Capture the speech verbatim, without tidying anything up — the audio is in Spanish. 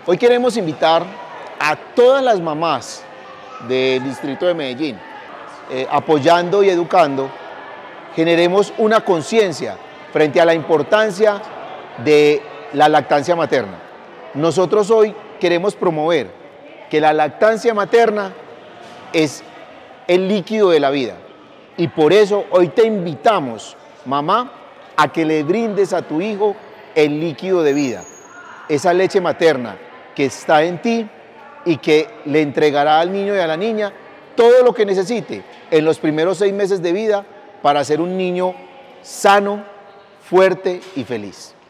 Hoy queremos invitar a todas las mamás del distrito de Medellín, eh, apoyando y educando, generemos una conciencia frente a la importancia de la lactancia materna. Nosotros hoy queremos promover que la lactancia materna es el líquido de la vida y por eso hoy te invitamos, mamá, a que le brindes a tu hijo el líquido de vida, esa leche materna que está en ti y que le entregará al niño y a la niña todo lo que necesite en los primeros seis meses de vida para ser un niño sano, fuerte y feliz.